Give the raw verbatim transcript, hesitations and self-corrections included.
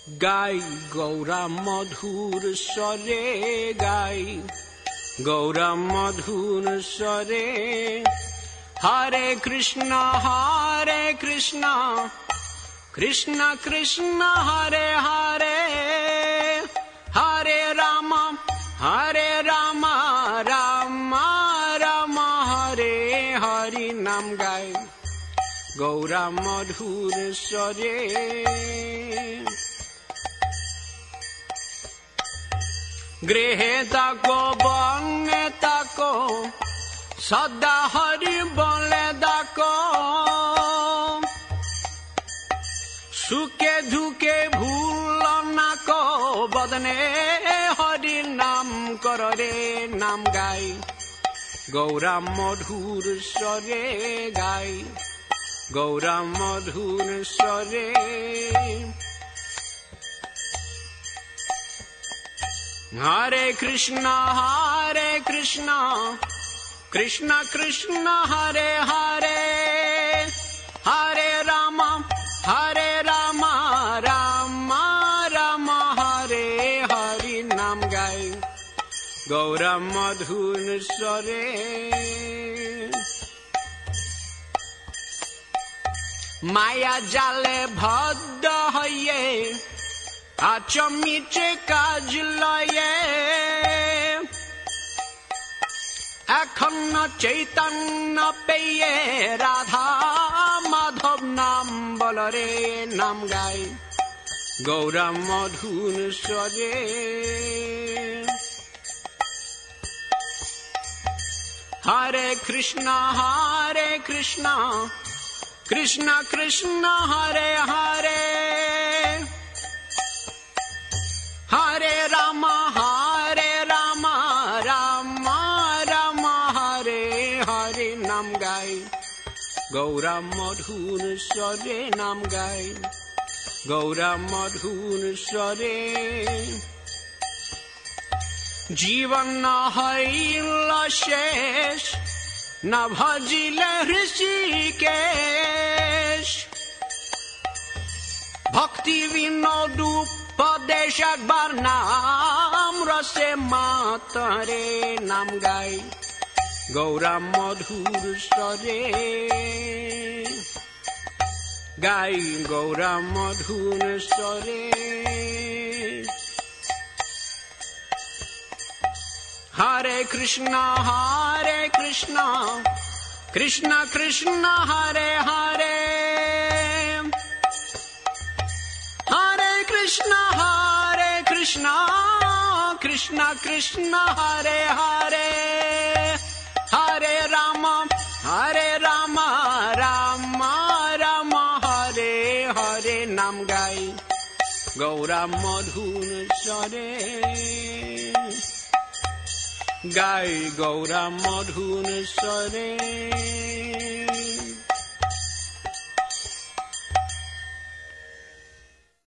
গাই গৌরা মধুর স্বরে গাই গৌরা মধুর স্বরে হরে কৃষ্ণ হরে কৃষ্ণ কৃষ্ণ কৃষ্ণ হরে হরে হরে রাম হরে রাম রাম রাম হরে হরি নাম গাই গৌরা মধুর স্বরে গৃহে তাকো বনে তাকো সদা হরি বলে ডাকো সুখে দুঃখে ভুল না কো বদনে হরি নাম করো রে নাম গাই গৌরা মধুর স্বরে গাই গৌরা মধুর স্বরে হরে কৃষ্ণ হরে কৃষ্ণ কৃষ্ণ কৃষ্ণ হরে হরে হরে রাম হরে রাম রাম রাম হরে হরি নাম গাই গৌরা মধুর স্বরে মায়া জালে বদ্ধ হয়ে আছো মিছে কাজ লয়ে এখন চৈতন্য পেয়ে রাধা মাধব নাম বলরে নাম গাই গৌরা মধুর স্বরে হরে কৃষ্ণ হরে কৃষ্ণ কৃষ্ণ কৃষ্ণ হরে হরে হরে রাম হরে রাম রাম রাম হরে হরে নাম গাই গৌরা মধুর স্বরে নাম গাই গৌরা মধুর স্বরে জীবন হইল শেষ না ভজিলে ঋষিকেশ ভক্তি বিনোদ উপদেশ একবার নাম রসে মাতরে নাম গাই গৌরা মধুর স্বরে গাই গৌরা মধুর স্বরে হরে কৃষ্ণ হরে কৃষ্ণ কৃষ্ণ কৃষ্ণ হরে হরে হরে কৃষ্ণ হরে কৃষ্ণ কৃষ্ণ কৃষ্ণ হরে হরে হরে রাম হরে রাম রাম রাম হরে হরে নাম গাই গৌরা মধুর স্বরে গাই গৌরা মধুর স্বরে